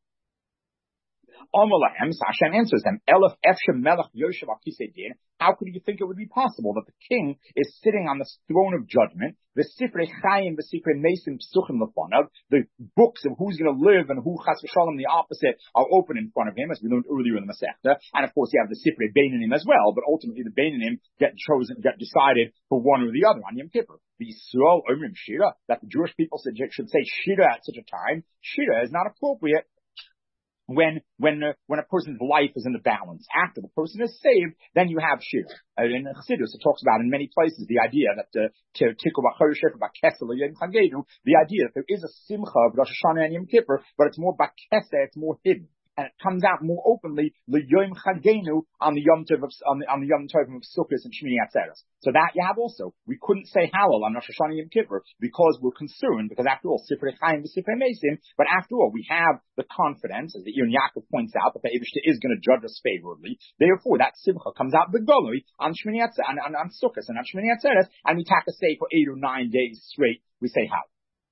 Amalahem, so Hashem answers them, Elef Efshem Melech Yoshev al Kisei Din. How could you think it would be possible that the king is sitting on the throne of judgment? The Sifrei Chaim, the Sifrei Mesim Psuchim Lefonav, the books of who's going to live and who Chas v'Shalom, the opposite, are open in front of him, as we learned earlier in the Masechta. And of course, you have the Sifrei Beinanim as well, but ultimately the Beinanim get chosen, get decided for one or the other on Yom Kippur. The Yisrael Omrim Shira, that the Jewish people should say Shira at such a time. Shira is not appropriate when when uh, when a person's life is in the balance. After the person is saved, then you have shira. Uh, in Chassidus, it talks about in many places the idea that uh, to tikkun b'choshech b'kesel yom chagenu, the idea that there is a simcha of Rosh Hashanah and Yom Kippur, but it's more b'keseh, it's more hidden. And it comes out more openly l'yom chagenu on the Yom Tov of on the on the Yom Tov of Sukkot and Shmini Atzeres. So that you have also. We couldn't say Hallel on Rosh Hashanah Yom Kippur because we're concerned, because after all, Sifrei Chaim v'Sifrei Mesim. But after all, we have the confidence, as the Iyun Yaakov points out, that the Eibishter is going to judge us favorably. Therefore, that simcha comes out begoloi on Shmini Atzeres, on, on, on Sukkot and on Shmini Atzeres, and we take a say for eight or nine days straight. We say Hallel.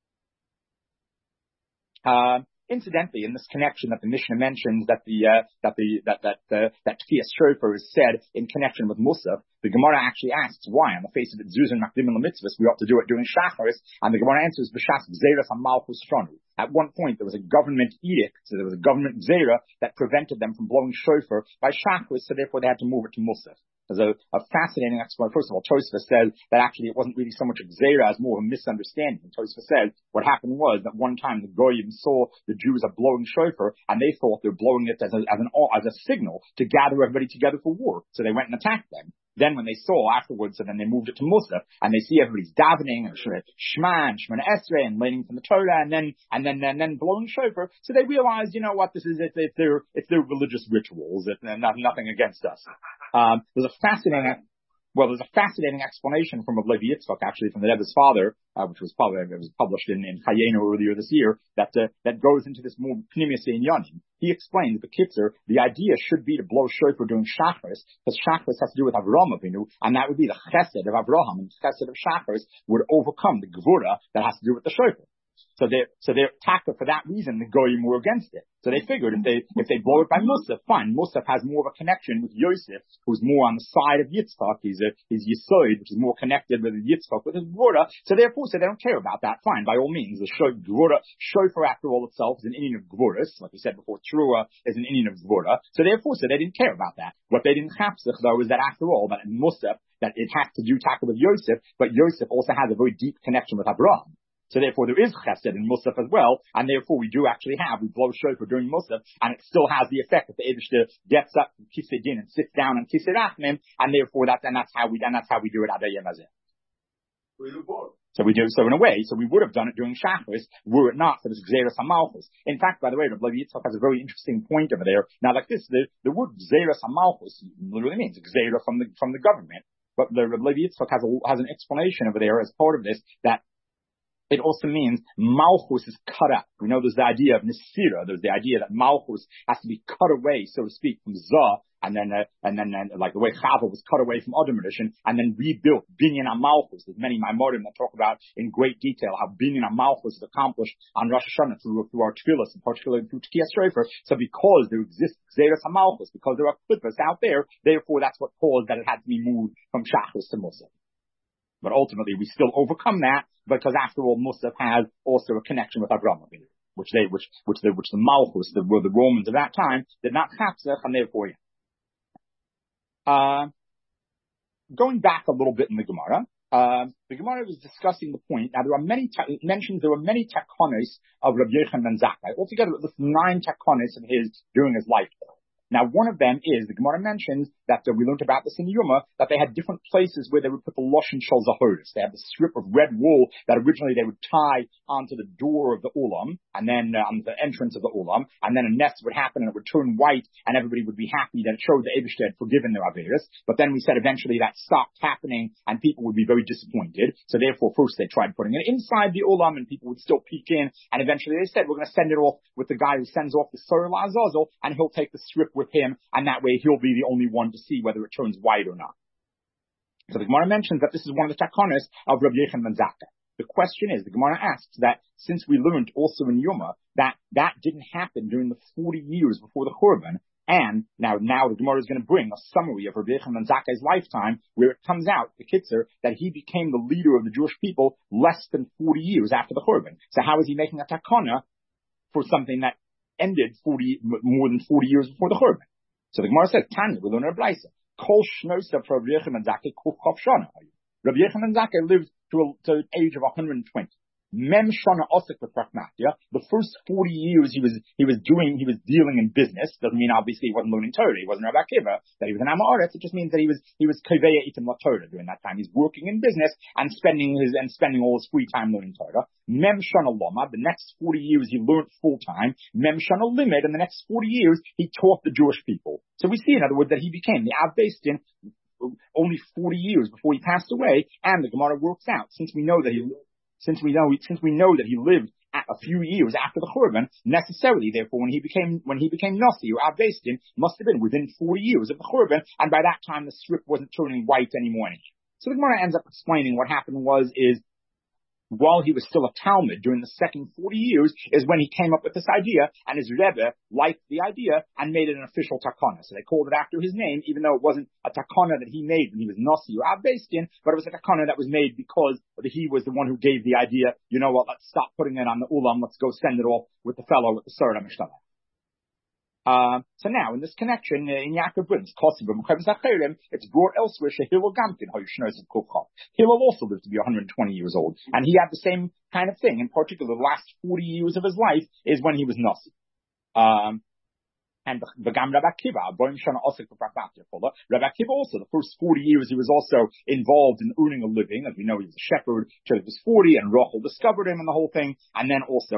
Uh, Incidentally, in this connection that the Mishnah mentions that the uh, that the that that uh, that Tfiyas Shofar is said in connection with Musaf, the Gemara actually asks why. On the face of it, Zuzan Makdim and Mitzvahs, we ought to do it during Shacharis, and the Gemara answers B'Shas Gzeras HaMalchus Shonu. At one point, there was a government edict, so there was a government Zera that prevented them from blowing Shofar by Shacharis, so therefore they had to move it to Musaf. There's a, a fascinating explanation. First of all, Tosfos says that actually it wasn't really so much a gzeira as more of a misunderstanding. Tosfos says what happened was that one time the goyim saw the Jews are blowing shofar, and they thought they're blowing it as a, as an as a signal to gather everybody together for war. So they went and attacked them. Then when they saw afterwards, so then they moved it to Musaf, and they see everybody's davening and Shema and Shemana Esrei and learning from the Torah, and then and then and then blowing shofar. So they realized, you know what, this is it's, it's their it's their religious rituals. It's nothing against us. Um, there's a fascinating. Well, there's a fascinating explanation from Levi Yitzchak, actually, from the Rebbe's father, uh, which was probably it was published in, in Chayenu earlier this year, that uh, that goes into this more pnimius in Yanim. He explains the Kitzer, the idea should be to blow shofar during Shacharis, because Shacharis has to do with Avraham Avinu, and that would be the chesed of Avraham, and the chesed of Shacharis would overcome the gevura that has to do with the shofar. So they're, so they're taka for that reason, the goyim were against it. So they figured if they, if they blow it by Musaf, fine. Musaf has more of a connection with Yosef, who's more on the side of Yitzchak. He's a, he's Yisoid, which is more connected with Yitzchak, with his Gvura. So therefore, so they don't care about that. Fine, by all means. The Gvura, shofar after all itself is an Indian of Gvuras. Like we said before, Trua is an Indian of Gvura. So therefore, so they didn't care about that. What they didn't have to, though, is that after all, that in Musaf, that it has to do taka with Yosef, but Yosef also has a very deep connection with Abraham. So therefore there is chesed in Musaf as well, and therefore we do actually have, we blow shofar during Musaf, and it still has the effect that the Eibishter gets up from Kisei Din and sits down on Kisei Rachmim, and therefore that's, and that's how we, and that's how we do it at Adayim Azeh. So we do, so in a way, so we would have done it during Shacharis, were it not for this Gzeras HaMalchus. In fact, by the way, Rabbi Yitzchak has a very interesting point over there. Now like this, the, the word Gzeras HaMalchus literally means Gzera from the, from the government. But the Rabbi Yitzchak has a, has an explanation over there as part of this, that it also means Malchus is cut up. We know there's the idea of Nesira. There's the idea that Malchus has to be cut away, so to speak, from Zah, and then, uh, and then, uh, like the way Chava was cut away from Adam Rishon, and then rebuilt Binyan HaMalchus. There's many Maimorim that talk about in great detail how Binyan HaMalchus is accomplished on Rosh Hashanah through, through our tefillas, and particularly through Tekiyas Shofar. So because there exists Gzeras HaMalchus, because there are clippers out there, therefore that's what caused that it had to be moved from Shachris to Musaf. But ultimately, we still overcome that because, after all, Musaf has also a connection with Avraham Avinu, which they, which, which the, which the Malchus, the, were the Romans of that time, did not chapsech, and therefore, yeah. Uh, going back a little bit in the Gemara, uh, the Gemara was discussing the point. Now, there are many ta- it mentions there were many takonos of Rabbi Yochanan ben Zakkai. Altogether, it was nine takonos of his during his lifetime. Now, one of them is, the Gemara mentions that uh, we learned about this in Yuma, that they had different places where they would put the Loshen Shel Zahoris. They had the strip of red wool that originally they would tie onto the door of the Ulam, and then uh, on the entrance of the Ulam, and then a nest would happen and it would turn white, and everybody would be happy that it showed the Eibishter had forgiven their Averis. But then we said eventually that stopped happening, and people would be very disappointed. So therefore, first they tried putting it inside the Ulam, and people would still peek in, and eventually they said, we're going to send it off with the guy who sends off the Surah Azazel, and he'll take the strip with him, and that way he'll be the only one to see whether it turns white or not. So the Gemara mentions that this is one of the takonos of Rabbi Yochanan ben Zakkai. The question is, the Gemara asks that since we learned also in Yoma that that didn't happen during the forty years before the Churban, and now now the Gemara is going to bring a summary of Rabbi Yochanan ben Zakkai's lifetime, where it comes out, the Kitzer, that he became the leader of the Jewish people less than forty years after the Churban. So how is he making a takona for something that ended forty more than forty years before the Churban? So the Gemara says, Tanya, we learn a Braisa. Kol shnosa for Rabbi Yochanan ben Zakkai kuf chaf shana. Rabbi Yochanan ben Zakkai lived to, a, to an age of one hundred twenty. Mem shana osik with pragmatia. The first forty years he was he was doing he was dealing in business. Doesn't mean obviously he wasn't learning Torah. He wasn't Rabbi Akiva. That he was an Amoritz. It just means that he was he was kaveya itim la Torah during that time. He's working in business and spending his and spending all his free time learning Torah. Mem shana loma. The next forty years he learned full time. Mem shana limit. And the next forty years he taught the Jewish people. So we see, in other words, that he became the Av Beis Din only forty years before he passed away. And the Gemara works out, since we know that he Since we know, since we know that he lived at a few years after the Churban, necessarily, therefore, when he became, when he became Nasi or Av Beis Din, must have been within forty years of the Churban, and by that time the strip wasn't turning white anymore. So the Gemara ends up explaining what happened was, is, while he was still a Talmud during the second forty years is when he came up with this idea, and his Rebbe liked the idea and made it an official takana. So they called it after his name, even though it wasn't a takana that he made when he was Nasi or Av Beis Din, but it was a takana that was made because he was the one who gave the idea, you know what, let's stop putting it on the Ulam, let's go send it off with the fellow with the Surah Mishnah. Uh, so now, in this connection, uh, in Yaakov brings, it's brought elsewhere, Hillel Gamkin, Hillel also lived to be one hundred twenty years old, and he had the same kind of thing. In particular, the last forty years of his life is when he was Nasi. Um, and the Gam Rabbi Akiva, Rabbi Akiva also, the first forty years, he was also involved in earning a living. As we know, he was a shepherd till he was forty, and Rachel discovered him and the whole thing. And then also,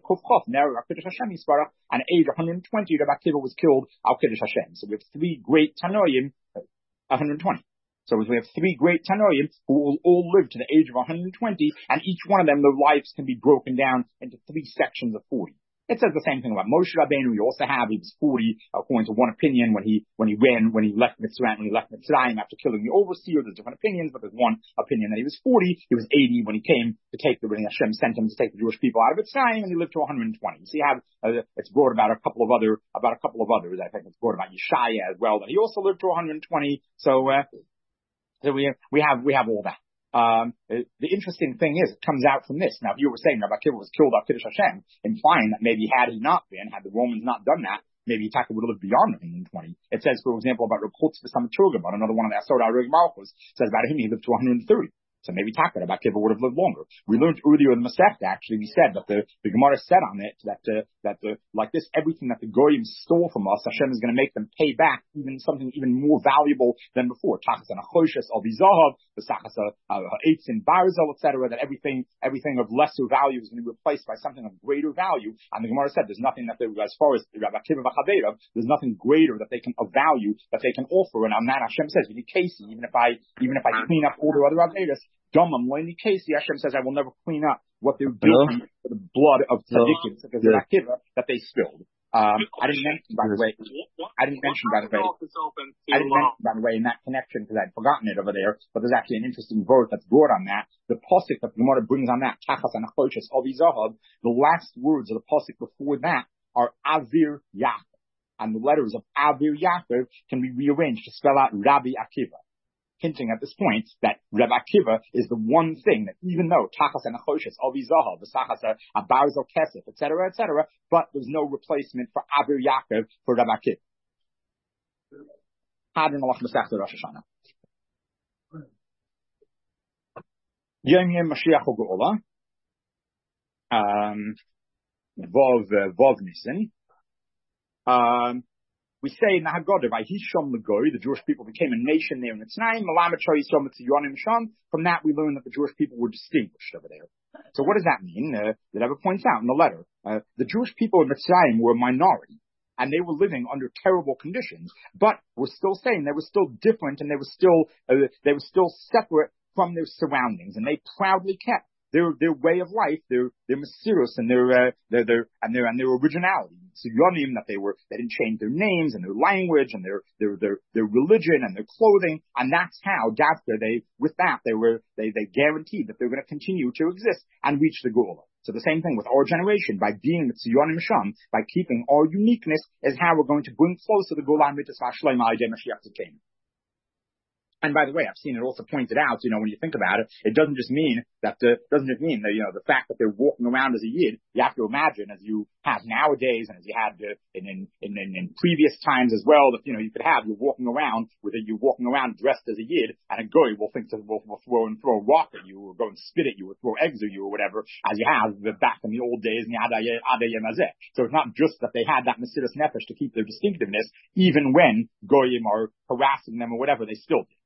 and at age one hundred twenty, Rabbi Akiva was killed al Kiddush Hashem. So we have three great Tanoim, one hundred twenty. So we have three great Tanoim who will all live to the age of one hundred twenty, and each one of them, their lives can be broken down into three sections of forty. It says the same thing about Moshe Rabbeinu. We also have, he was forty, according to one opinion, when he, when he ran, when he left Mitzrayim, when he left Mitzrayim after killing the overseer. There's different opinions, but there's one opinion that he was forty. He was eighty when he came to take the, when Hashem sent him to take the Jewish people out of Mitzrayim, and he lived to one hundred twenty. So you have, uh, it's brought about a couple of other, about a couple of others. I think it's brought about Yeshaya as well, that he also lived to one hundred twenty. So, uh, so we have, we have, we have all that. Um, the interesting thing is, it comes out from this. Now, if you were saying Rabbi Akiva was killed on Kiddush Hashem, implying that maybe had he not been, had the Romans not done that, maybe Yitzchak would have lived beyond one hundred twenty. It says, for example, about Reb Chutz V'Sam Turgam, about another one of the Asod HaReg Malchus, says about him he lived to one hundred thirty. So maybe Taka, Rabbi Akiva would have lived longer. We learned earlier in the Masechta, actually, we said that the, the Gemara said on it that, uh, that the, like this, everything that the Goyim stole from us, Hashem is going to make them pay back even something even more valuable than before. Tachas and Achoshes, Albizahav, the Sachas, Eitz and Barzel, et cetera, that everything, everything of lesser value is going to be replaced by something of greater value. And the Gemara said there's nothing that they, as far as Rabbi Akiva V'Chaveirav, there's nothing greater that they can, of value that they can offer. And on that, Hashem says, Casey, even if I, even if I clean up all their other Avedas, Domam, Loini Casey, Hashem says, I will never clean up what they're doing for the blood of tzaddikim, such as Rabbi Akiva, that they spilled. Um, I didn't mention, by the way, I didn't mention, by the way, I didn't mention, by the way, in that connection, because I'd forgotten it over there, but there's actually an interesting verse that's brought on that. The pasuk that the Gemara brings on that, Tachas and Achoshes, Avi Zahav, the last words of the pasuk before that are Avir Yaakov. And the letters of Avir Yaakov can be rearranged to spell out Rabbi Akiva, hinting at this point that Rabbi Akiva is the one thing that even though Tachas and Achoshes, Avi Zahav, V'Sachas, Abarzel Kesef, et cetera, et cetera, but there's no replacement for Avir Yaakov for Rabbi Akiva. Hadron Alach Masechta Rosh Hashanah. Yom Yom Mashiach U'Geula. Um, Vov, Vov Nissen. Um, We say in the Haggadah, by Hisham Lagoy, the Jewish people became a nation there in its name. From that, we learn that the Jewish people were distinguished over there. So what does that mean? Uh, the Rebbe points out in the letter, uh, the Jewish people in Mitzrayim were a minority, and they were living under terrible conditions, but we're still saying they were still different, and they were still, uh, they were still separate from their surroundings, and they proudly kept their their way of life, their their mesirus and their uh, their their and their and their originality. So yonim, that they were they didn't change their names and their language and their their their their religion and their clothing, and that's how Davka they with that they were they they guaranteed that they're going to continue to exist and reach the Geula. So the same thing with our generation, by being the Tziyonim Sham, by keeping our uniqueness, is how we're going to bring closer the Geula Mitzvah Shleima Ayidei Mashiach Tzidkeinu. And by the way, I've seen it also pointed out, you know, when you think about it, it doesn't just mean that, uh, doesn't just mean that, you know, the fact that they're walking around as a Yid, you have to imagine, as you have nowadays and as you had uh, in, in, in, in previous times as well, that, you know, you could have, you're walking around with a, you're walking around dressed as a Yid, and a goy will think to, will, will throw and throw a rock at you, or go and spit at you, or throw eggs at you, or whatever, as you have back in the old days in the Adayem Azeh. So it's not just that they had that Mesiras Nefesh to keep their distinctiveness, even when goyim are harassing them or whatever, they still did.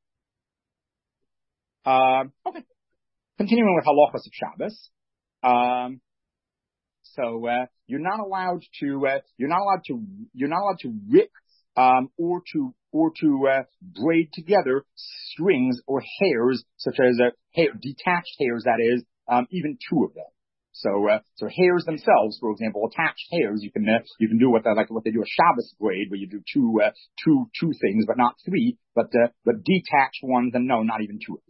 Um, okay. Continuing with halachas of Shabbos. Um, so, uh, you're not allowed to, uh, you're not allowed to, you're not allowed to rip, um, or to, or to, uh, braid together strings or hairs, such as, uh, hair, detached hairs, that is, um, even two of them. So, uh, so hairs themselves, for example, attached hairs, you can, uh, you can do what, uh, like what they do a Shabbos braid, where you do two, uh, two, two things, but not three, but, uh, but detached ones, and no, not even two of them.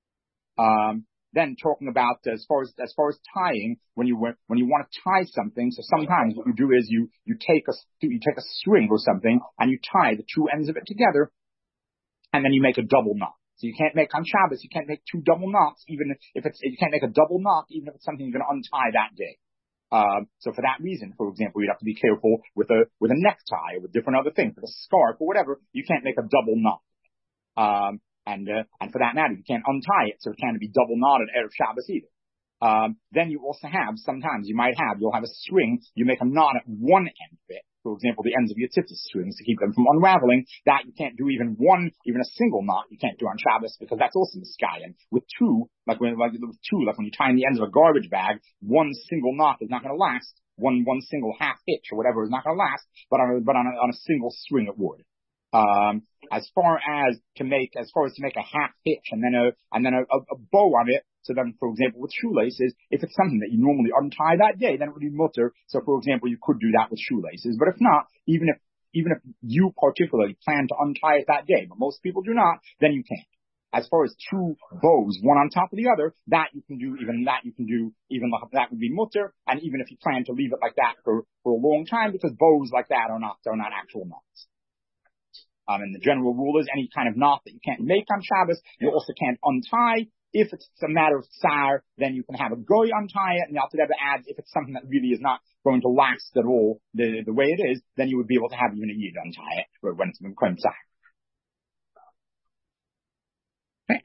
Um, then talking about as far as, as far as tying, when you, when you want to tie something, so sometimes what you do is you, you take a, you take a string or something and you tie the two ends of it together, and then you make a double knot. So you can't make on Shabbos, you can't make two double knots, even if it's, you can't make a double knot, even if it's something you're going to untie that day. Um, so for that reason, for example, you'd have to be careful with a, with a necktie or with different other things, with a scarf or whatever, you can't make a double knot. Um, And, uh, and for that matter, you can't untie it, so it can't be double knotted Erev Shabbos either. Um, then you also have, sometimes you might have, you'll have a string, you make a knot at one end of it. For example, the ends of your tzitzis strings to keep them from unraveling. That you can't do even one, even a single knot you can't do on Shabbos, because that's also miskayan. With two, like when, like with two, like when you tie in the ends of a garbage bag, one single knot is not going to last. One, one single half hitch or whatever is not going to last, but on a, but on a, on a single string it would. Um, as far as to make, as far as to make a half hitch and then a, and then a, a, a bow on it. So then, for example, with shoelaces, if it's something that you normally untie that day, then it would be mutter. So for example, you could do that with shoelaces. But if not, even if, even if you particularly plan to untie it that day, but most people do not, then you can't. As far as two bows, one on top of the other, that you can do, even that you can do, even that would be mutter. And even if you plan to leave it like that for, for a long time, because bows like that are not, are not actual knots. Um, and the general rule is any kind of knot that you can't make on Shabbos, you also can't untie. If it's a matter of tsar, then you can have a goy untie it, and the Alter Rebbe adds, if it's something that really is not going to last at all the, the way it is, then you would be able to have even a yid untie it when it's been tsar.